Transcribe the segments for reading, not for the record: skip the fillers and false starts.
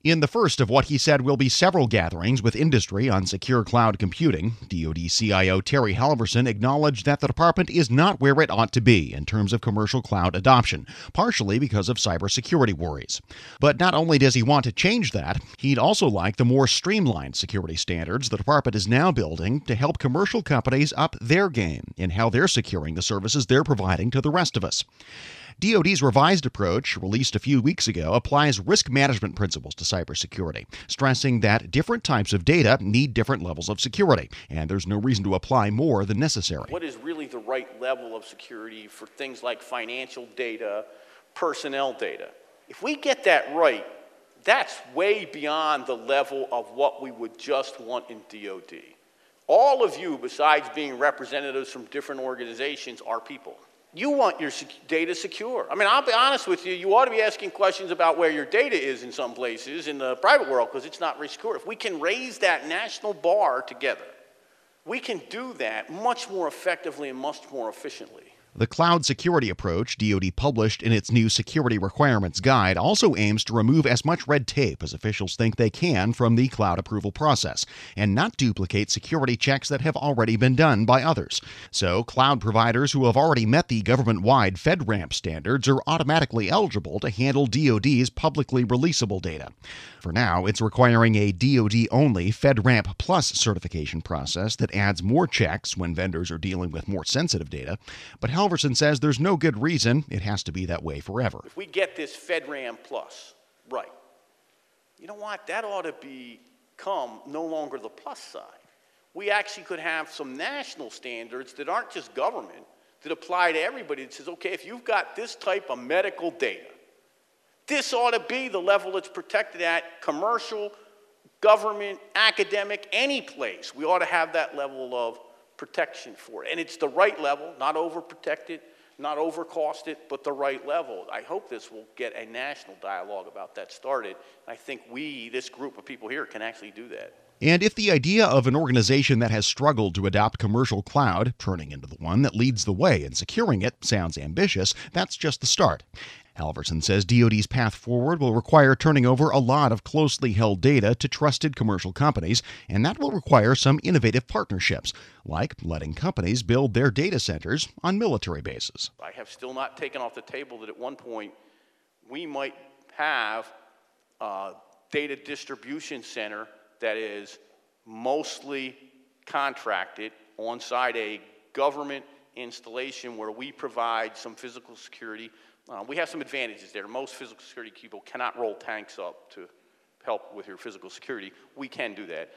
In the first of what he said will be several gatherings with industry on secure cloud computing, DoD CIO Terry Halverson acknowledged that the department is not where it ought to be in terms of commercial cloud adoption, partially because of cybersecurity worries. But not only does he want to change that, he'd also like the more streamlined security standards the department is now building to help commercial companies up their game in how they're securing the services they're providing to the rest of us. DoD's revised approach, released a few weeks ago, applies risk management principles to cybersecurity, stressing that different types of data need different levels of security, and there's no reason to apply more than necessary. What is really the right level of security for things like financial data, personnel data? If we get that right, that's way beyond the level of what we would just want in DoD. All of you, besides being representatives from different organizations, are people. You want your data secure. I mean, I'll be honest with you, you ought to be asking questions about where your data is in some places in the private world because it's not very secure. If we can raise that national bar together, we can do that much more effectively and much more efficiently. The cloud security approach DoD published in its new Security Requirements Guide also aims to remove as much red tape as officials think they can from the cloud approval process and not duplicate security checks that have already been done by others. So, cloud providers who have already met the government-wide FedRAMP standards are automatically eligible to handle DoD's publicly releasable data. For now, it's requiring a DoD-only FedRAMP Plus certification process that adds more checks when vendors are dealing with more sensitive data, but Halverson says there's no good reason it has to be that way forever. If we get this FedRAMP Plus right, you know what? That ought to become no longer the plus side. We actually could have some national standards that aren't just government, that apply to everybody. That says, okay, if you've got this type of medical data, this ought to be the level it's protected at, commercial, government, academic, any place. We ought to have that level of protection for it. And it's the right level, not overprotected, not overcosted, but the right level. I hope this will get a national dialogue about that started. I think we, this group of people here, can actually do that. And if the idea of an organization that has struggled to adopt commercial cloud, turning into the one that leads the way in securing it, sounds ambitious, that's just the start. Halverson says DoD's path forward will require turning over a lot of closely held data to trusted commercial companies, and that will require some innovative partnerships, like letting companies build their data centers on military bases. I have still not taken off the table that at one point we might have a data distribution center that is mostly contracted on-site, a government installation where we provide some physical security. We have some advantages there. Most physical security people cannot roll tanks up to help with your physical security. We can do that.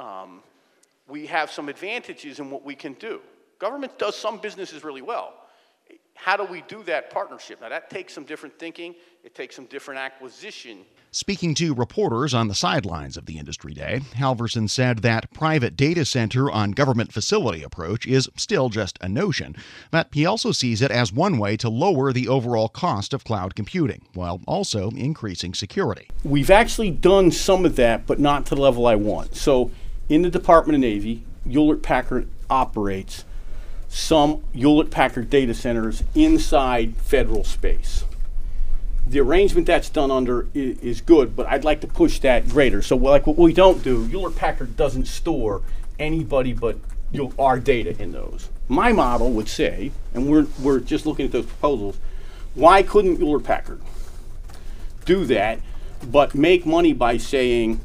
We have some advantages in what we can do. Government does some businesses really well. How do we do that partnership? Now, that takes some different thinking. It takes some different acquisition. Speaking to reporters on the sidelines of the industry day, Halverson said that private data center on government facility approach is still just a notion, but he also sees it as one way to lower the overall cost of cloud computing, while also increasing security. We've actually done some of that, but not to the level I want. So in the Department of Navy, Hewlett-Packard operates some Hewlett-Packard data centers inside federal space. The arrangement that's done under is good, but I'd like to push that greater. So like what we don't do, Hewlett-Packard doesn't store anybody but our data in those. My model would say, and we're just looking at those proposals, why couldn't Hewlett-Packard do that, but make money by saying,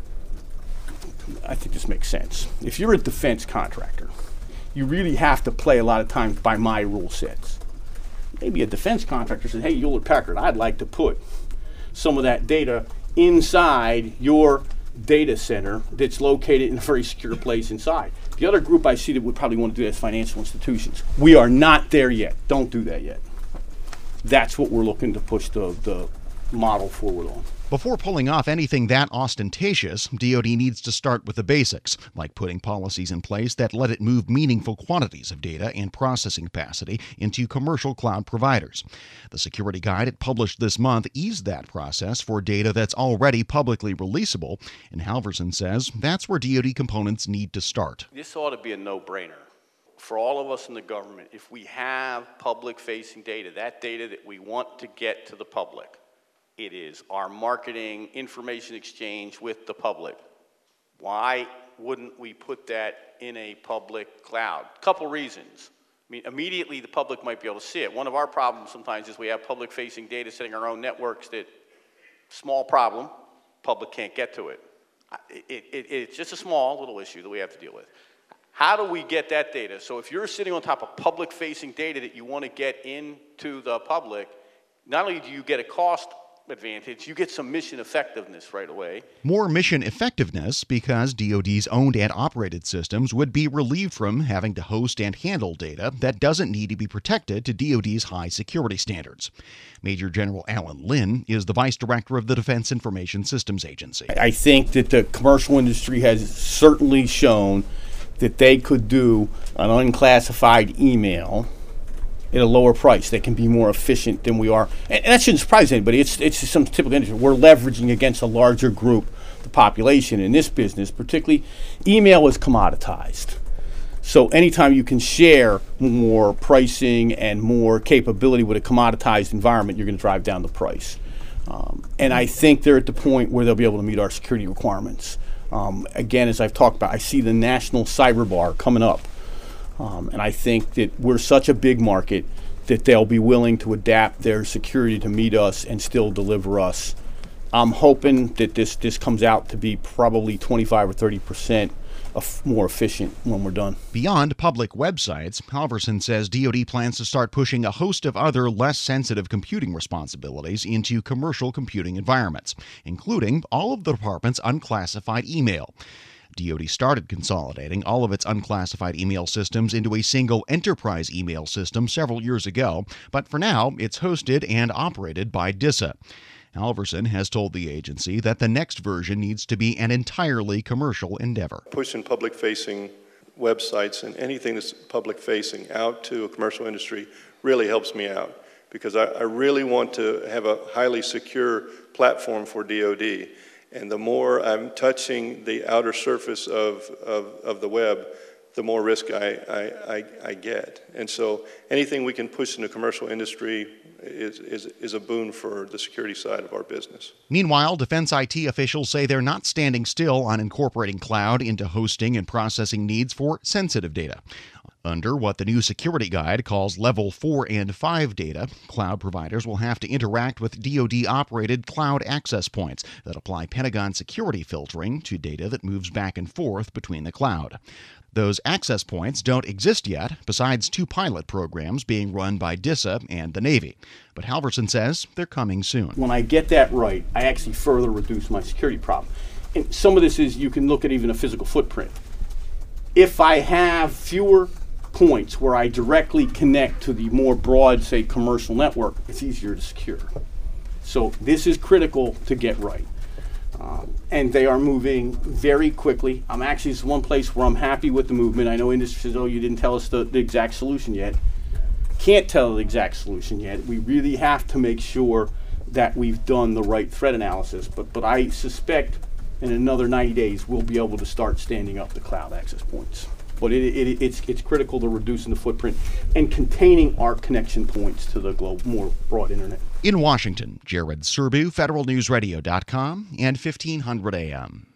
I think this makes sense. If you're a defense contractor, you really have to play a lot of times by my rule sets. Maybe a defense contractor says, hey, Hewlett-Packard, I'd like to put some of that data inside your data center that's located in a very secure place inside. The other group I see that would probably want to do that is financial institutions. We are not there yet. Don't do that yet. That's what we're looking to push the model forward on. Before pulling off anything that ostentatious, DoD needs to start with the basics, like putting policies in place that let it move meaningful quantities of data and processing capacity into commercial cloud providers. The security guide it published this month eased that process for data that's already publicly releasable, and Halverson says that's where DoD components need to start. This ought to be a no-brainer for all of us in the government. If we have public-facing data, that data that we want to get to the public, it is our marketing information exchange with the public. Why wouldn't we put that in a public cloud? Couple reasons. I mean, immediately the public might be able to see it. One of our problems sometimes is we have public-facing data sitting on our own networks that, small problem, public can't get to it. It's just a small little issue that we have to deal with. How do we get that data? So if you're sitting on top of public-facing data that you want to get into the public, not only do you get a cost advantage, you get some mission effectiveness right away. More mission effectiveness because DoD's owned and operated systems would be relieved from having to host and handle data that doesn't need to be protected to DoD's high security standards. Major General Alan Lynn is the Vice Director of the Defense Information Systems Agency. I think that the commercial industry has certainly shown that they could do an unclassified email at a lower price. They can be more efficient than we are. And that shouldn't surprise anybody. It's just some typical industry. We're leveraging against a larger group, the population in this business, particularly email is commoditized. So anytime you can share more pricing and more capability with a commoditized environment, you're going to drive down the price. And I think they're at the point where they'll be able to meet our security requirements. Again, as I've talked about, I see the national cyber bar coming up. And I think that we're such a big market that they'll be willing to adapt their security to meet us and still deliver us. I'm hoping that this comes out to be probably 25 or 30% more efficient when we're done. Beyond public websites, Halverson says DoD plans to start pushing a host of other less sensitive computing responsibilities into commercial computing environments, including all of the department's unclassified email. DoD started consolidating all of its unclassified email systems into a single enterprise email system several years ago, but for now, it's hosted and operated by DISA. Halverson has told the agency that the next version needs to be an entirely commercial endeavor. Pushing public-facing websites and anything that's public-facing out to a commercial industry really helps me out because I really want to have a highly secure platform for DoD. And the more I'm touching the outer surface of the web, the more risk I get. And so anything we can push in the commercial industry is a boon for the security side of our business. Meanwhile, defense IT officials say they're not standing still on incorporating cloud into hosting and processing needs for sensitive data. Under what the new security guide calls Level 4 and 5 data, cloud providers will have to interact with DoD-operated cloud access points that apply Pentagon security filtering to data that moves back and forth between the cloud. Those access points don't exist yet, besides 2 pilot programs being run by DISA and the Navy. But Halverson says they're coming soon. When I get that right, I actually further reduce my security problem. And some of this is, you can look at even a physical footprint. If I have fewer points where I directly connect to the more broad, say, commercial network, it's easier to secure. So this is critical to get right. And they are moving very quickly. It's one place where I'm happy with the movement. I know industry says, oh, you didn't tell us the exact solution yet. Can't tell the exact solution yet. We really have to make sure that we've done the right threat analysis. But I suspect in another 90 days, we'll be able to start standing up the cloud access points. But it's critical to reducing the footprint and containing our connection points to the more broad internet. In Washington, Jared Serbu, FederalNewsRadio.com and 1500 AM.